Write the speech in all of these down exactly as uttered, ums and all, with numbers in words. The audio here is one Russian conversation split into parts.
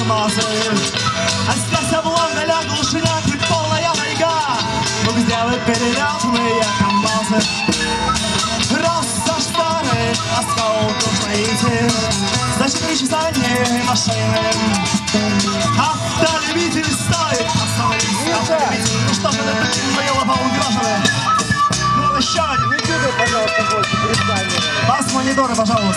тормозы. Остался в Лондоне глушняк и полная тайга. Ну где вы перелетные КамАЗы? Просто шторы, осколку стоите. За четыре часа не машины. Автолюбитель стоит, остановись, автолюбитель. Ну что же это заело полугражданы? Ну еще один. Не туда, пожалуйста, больше перед камерой. Вас мониторы, пожалуйста.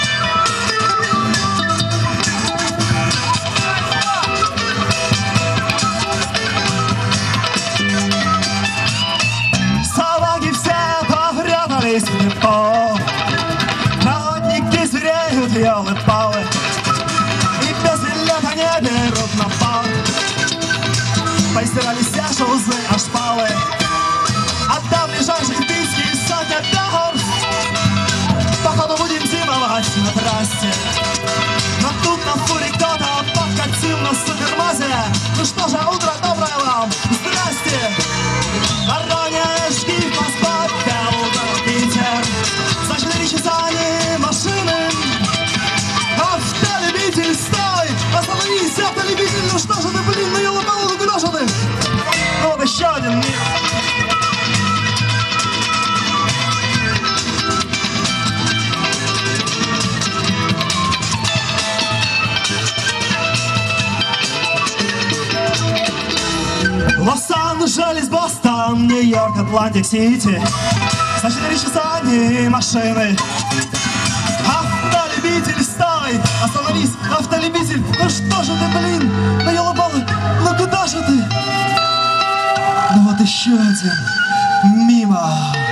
Собаки все попрятались в депо. Проводники звереют, елы-палы. И без билета не берут на бал. Постирались все шузы, аж шпалы. Отдам ближайших тысяч сотня долларов. Походу будем зимовать на трассе. Но тут на фуре кто-то подкатил на супермазе. Ну что же, утро доброе вам, здрасте. Воронеж, Москва, Белгород, Питер. За четыре часа не машины. Автолюбитель, стой! Остановись, автолюбитель! Ну что же ты, блин, ну елы-палы, ну куда же ты? Ну вот еще один мир. Лос-Анджелес, Бостон, Нью-Йорк, Атлантик-Сити. За четыре часа не машины. Автолюбитель, стой! Остановись, автолюбитель! Ну что же ты, блин? Ну елы-палы, ну куда же ты? Ну вот еще один. Мимо.